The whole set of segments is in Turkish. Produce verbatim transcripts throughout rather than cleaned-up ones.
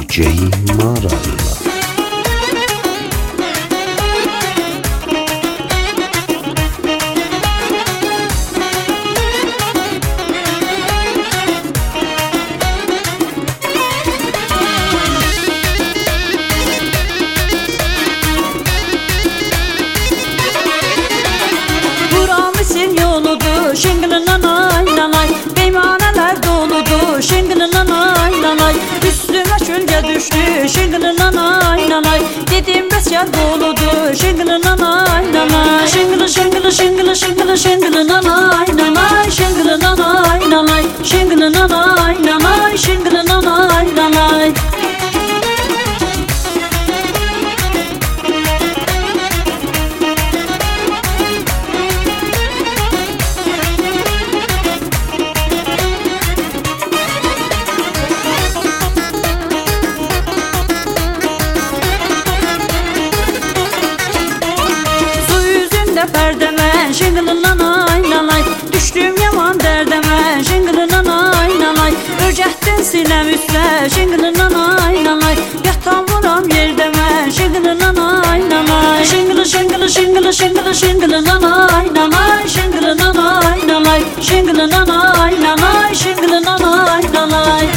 D J Maralla. Şıngılın nanay nanay, beymaneler doludu. Şıngılın nanay nanay, üstüme çölge düştü. Şıngılın nanay nanay, dedim bes gel doludu. Şıngılın nanay nanay, şıngılı şıngılı şıngılı şıngılı şıngılı nanay nanay, şıngılı nanay nanay, şıngılı nanay nanay, şıngılı nanay nanay. Perdeme şıngılın nanay nanay, düştüm yaman derdeme şıngılın nanay nanay, öcəttin sinem üstə şıngılın nanay nanay, yatan vuram yerdeme şıngılın nanay nanay, şıngılı şıngılı şıngılı şıngılı şıngılı nanay nanay, şıngılı nanay nanay, şıngılı nanay nanay, şıngılı nanay nanay.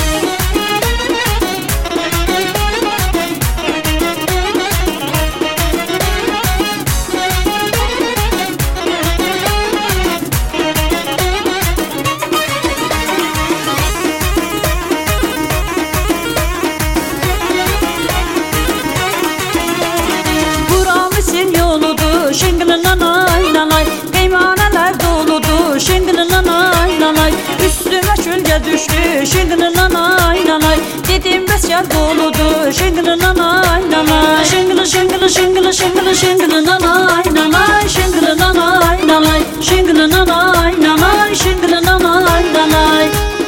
Şıngılın nanay nanay, beymaneler doludu. Şıngılın nanay nanay, üstüme çölge düştü. Şıngılın nanay nanay, dedim bes gel doludu. Şıngılın nanay nanay, şıngılı şıngılı şıngılı şıngılı şıngılı nanay nanay, şıngılı nanay nanay, şıngılı nanay nanay, şıngılı nanay nanay.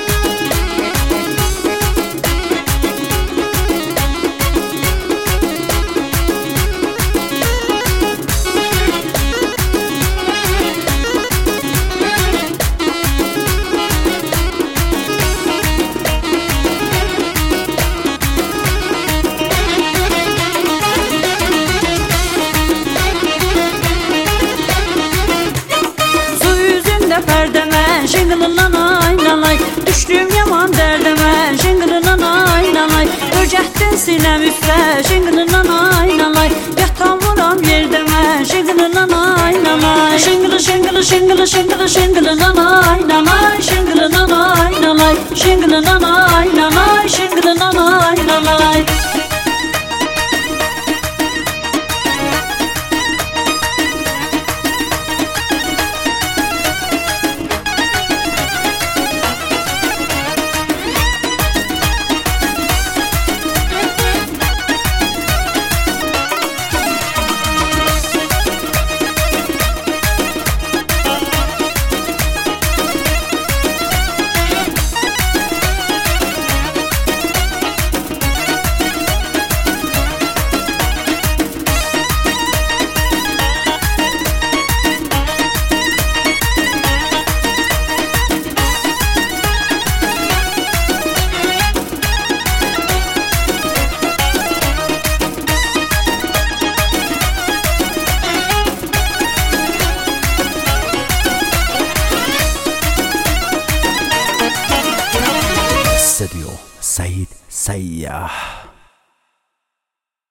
Perdeme şıngılın nanay nanay, düştüm yaman derdeme şıngılın nanay nanay, öcəttin sinem üstə şıngılın nanay nanay, yatan vuram yerdeme şıngılın nanay nanay, şıngılı şıngılı şıngılı şıngılı şıngılı nanay nanay, şıngılı nanay nanay, şıngılı nanay nanay, şıngılı nanay nanay.